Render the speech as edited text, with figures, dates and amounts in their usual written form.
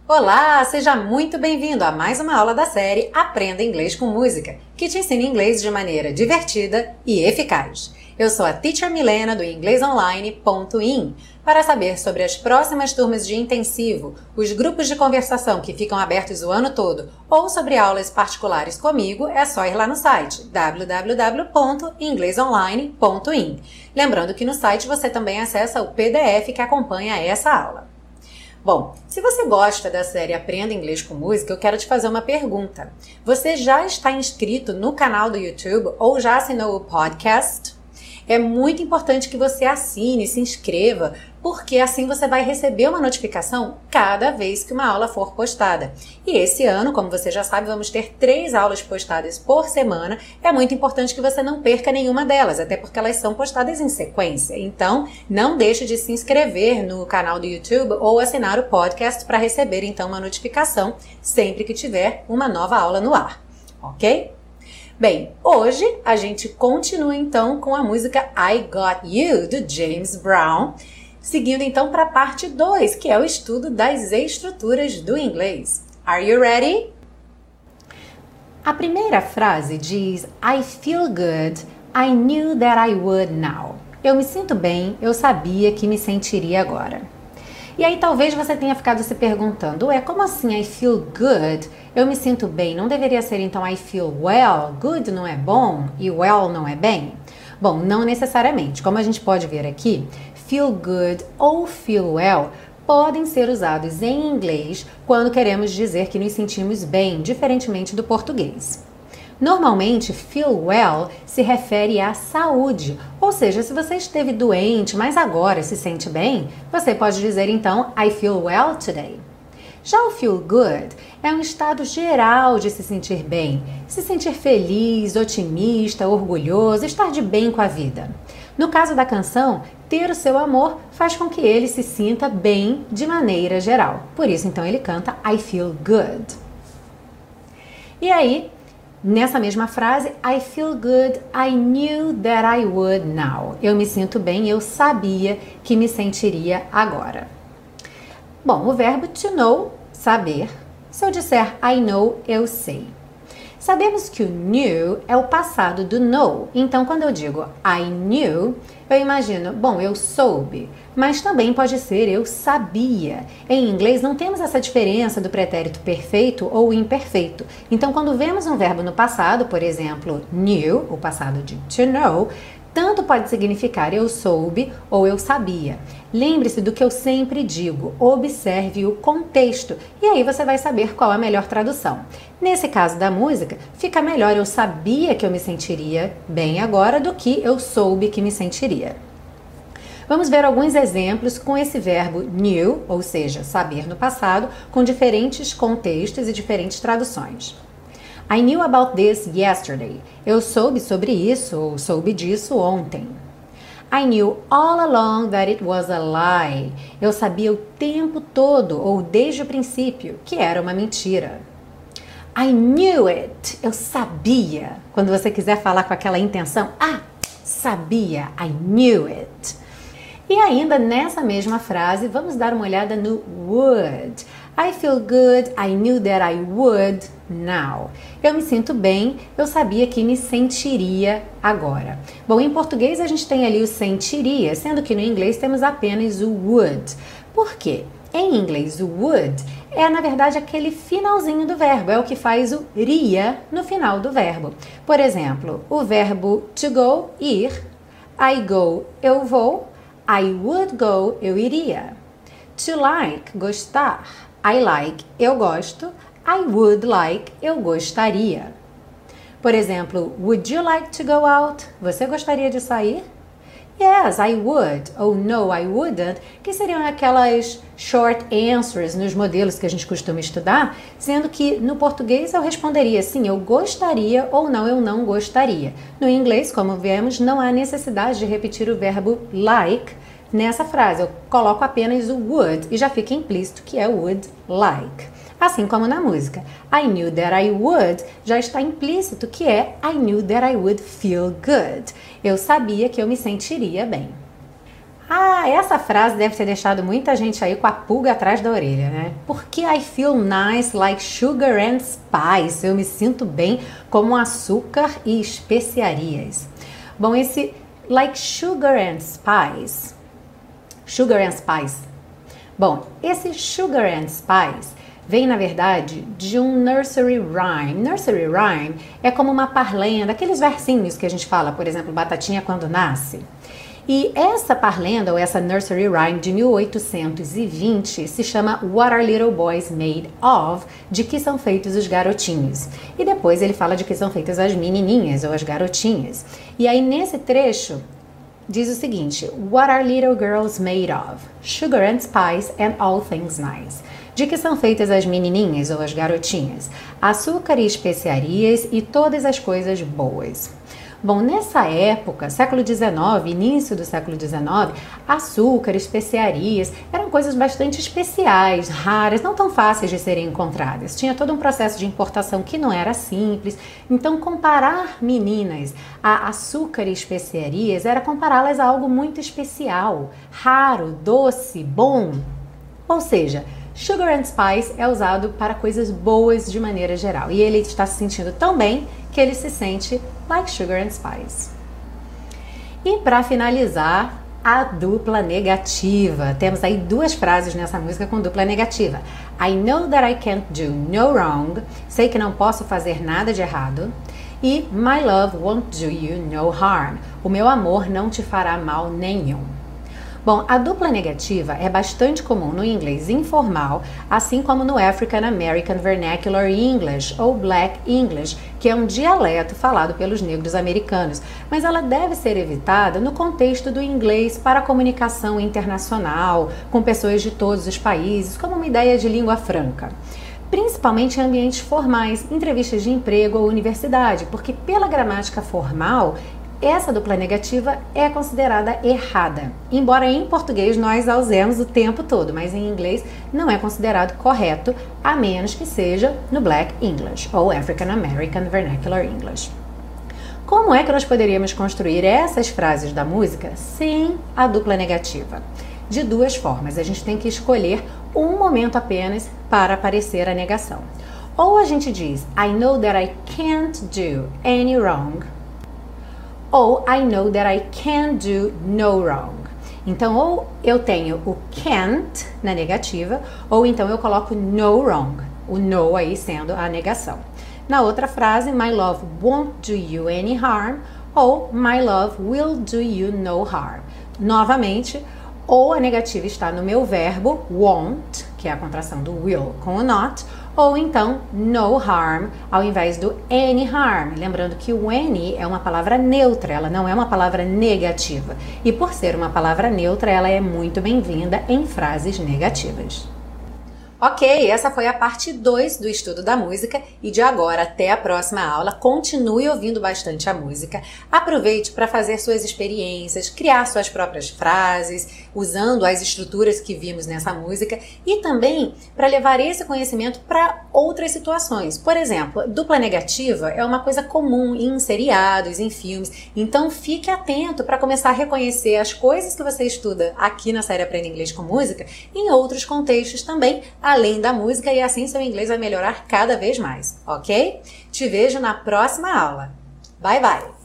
Olá, seja muito bem-vindo a mais uma aula da série Aprenda Inglês com Música, que te ensina inglês de maneira divertida e eficaz. Eu sou a Teacher Milena do inglesonline.in. Para saber sobre as próximas turmas de intensivo, os grupos de conversação que ficam abertos o ano todo ou sobre aulas particulares comigo, é só ir lá no site www.inglesonline.in. Lembrando que no site você também acessa o PDF que acompanha essa aula. Bom, se você gosta da série Aprenda Inglês com Música, eu quero te fazer uma pergunta. Você já está inscrito no canal do YouTube ou já assinou o podcast? É muito importante que você assine, se inscreva, porque assim você vai receber uma notificação cada vez que uma aula for postada. E esse ano, como você já sabe, vamos ter 3 aulas postadas por semana. É muito importante que você não perca nenhuma delas, até porque elas são postadas em sequência. Então, não deixe de se inscrever no canal do YouTube ou assinar o podcast para receber então uma notificação sempre que tiver uma nova aula no ar, ok? Bem, hoje a gente continua então com a música I Got You, do James Brown, seguindo então para a parte 2, que é o estudo das estruturas do inglês. Are you ready? A primeira frase diz I feel good, I knew that I would now. Eu me sinto bem, eu sabia que me sentiria agora. E aí talvez você tenha ficado se perguntando, como assim I feel good? Eu me sinto bem, não deveria ser então I feel well? Good não é bom e well não é bem? Bom, não necessariamente. Como a gente pode ver aqui, feel good ou feel well podem ser usados em inglês quando queremos dizer que nos sentimos bem, diferentemente do português. Normalmente, feel well se refere à saúde, ou seja, se você esteve doente, mas agora se sente bem, você pode dizer então, I feel well today. Já o feel good é um estado geral de se sentir bem, se sentir feliz, otimista, orgulhoso, estar de bem com a vida. No caso da canção, ter o seu amor faz com que ele se sinta bem de maneira geral. Por isso, então, ele canta I feel good. E aí, nessa mesma frase, I feel good, I knew that I would now. Eu me sinto bem, eu sabia que me sentiria agora. Bom, o verbo to know, saber. Se eu disser I know, eu sei. Sabemos que o knew é o passado do know. Então, quando eu digo I knew, eu imagino, bom, eu soube. Mas também pode ser eu sabia. Em inglês não temos essa diferença do pretérito perfeito ou imperfeito. Então, quando vemos um verbo no passado, por exemplo, knew, o passado de to know, tanto pode significar eu soube ou eu sabia. Lembre-se do que eu sempre digo, observe o contexto e aí você vai saber qual a melhor tradução. Nesse caso da música, fica melhor eu sabia que eu me sentiria bem agora do que eu soube que me sentiria. Vamos ver alguns exemplos com esse verbo knew, ou seja, saber no passado, com diferentes contextos e diferentes traduções. I knew about this yesterday. Eu soube sobre isso ou soube disso ontem. I knew all along that it was a lie. Eu sabia o tempo todo ou desde o princípio que era uma mentira. I knew it. Eu sabia. Quando você quiser falar com aquela intenção, sabia. I knew it. E ainda nessa mesma frase, vamos dar uma olhada no would. I feel good, I knew that I would now. Eu me sinto bem, eu sabia que me sentiria agora. Bom, em português a gente tem ali o sentiria, sendo que no inglês temos apenas o would. Por quê? Em inglês, o would é, na verdade, aquele finalzinho do verbo, é o que faz o ria no final do verbo. Por exemplo, o verbo to go, ir, I go, eu vou, I would go, eu iria. To like, gostar. I like, eu gosto. I would like, eu gostaria. Por exemplo, would you like to go out? Você gostaria de sair? Yes, I would. Ou no, I wouldn't, que seriam aquelas short answers nos modelos que a gente costuma estudar, sendo que no português eu responderia sim, eu gostaria ou não, eu não gostaria. No inglês, como vemos, não há necessidade de repetir o verbo like nessa frase. Eu coloco apenas o would e já fica implícito que é would like. Assim como na música. I knew that I would já está implícito que é I knew that I would feel good. Eu sabia que eu me sentiria bem. Ah, essa frase deve ter deixado muita gente aí com a pulga atrás da orelha, né? Porque I feel nice like sugar and spice. Eu me sinto bem como açúcar e especiarias. Bom, esse like sugar and spice. Sugar and spice. Bom, esse sugar and spice vem, na verdade, de um nursery rhyme. Nursery rhyme é como uma parlenda, aqueles versinhos que a gente fala, por exemplo, batatinha quando nasce. E essa parlenda, ou essa nursery rhyme de 1820, se chama What Are Little Boys Made Of? De que são feitos os garotinhos. E depois ele fala de que são feitas as menininhas, ou as garotinhas. E aí, nesse trecho, diz o seguinte: What are little girls made of? Sugar and spice and all things nice. De que são feitas as menininhas ou as garotinhas? Açúcar e especiarias e todas as coisas boas. Bom, nessa época, século XIX, início do século XIX, açúcar, especiarias eram coisas bastante especiais, raras, não tão fáceis de serem encontradas. Tinha todo um processo de importação que não era simples. Então, comparar meninas a açúcar e especiarias era compará-las a algo muito especial, raro, doce, bom. Ou seja, sugar and spice é usado para coisas boas de maneira geral. E ele está se sentindo tão bem que ele se sente like sugar and spice. E para finalizar, a dupla negativa. Temos aí duas frases nessa música com dupla negativa. I know that I can't do no wrong. Sei que não posso fazer nada de errado. E my love won't do you no harm. O meu amor não te fará mal nenhum. Bom, a dupla negativa é bastante comum no inglês informal, assim como no African American Vernacular English, ou Black English, que é um dialeto falado pelos negros americanos, mas ela deve ser evitada no contexto do inglês para comunicação internacional, com pessoas de todos os países, como uma ideia de língua franca. Principalmente em ambientes formais, entrevistas de emprego ou universidade, porque pela gramática formal, essa dupla negativa é considerada errada, embora em português nós a usemos o tempo todo, mas em inglês não é considerado correto, a menos que seja no Black English ou African American Vernacular English. Como é que nós poderíamos construir essas frases da música sem a dupla negativa? De duas formas, a gente tem que escolher um momento apenas para aparecer a negação. Ou a gente diz, I know that I can't do any wrong, ou I know that I can do no wrong. Então, ou eu tenho o can't na negativa, ou então eu coloco no wrong, o no aí sendo a negação. Na outra frase, my love won't do you any harm, ou my love will do you no harm. Novamente, ou a negativa está no meu verbo won't, que é a contração do will com o not, ou então no harm ao invés do any harm. Lembrando que o any é uma palavra neutra, ela não é uma palavra negativa. E por ser uma palavra neutra, ela é muito bem-vinda em frases negativas. Ok, essa foi a parte 2 do estudo da música e de agora até a próxima aula, continue ouvindo bastante a música, aproveite para fazer suas experiências, criar suas próprias frases, usando as estruturas que vimos nessa música e também para levar esse conhecimento para outras situações. Por exemplo, dupla negativa é uma coisa comum em seriados, em filmes, então fique atento para começar a reconhecer as coisas que você estuda aqui na série Aprenda Inglês com Música em outros contextos também, além da música, e assim seu inglês vai melhorar cada vez mais, ok? Te vejo na próxima aula. Bye, bye!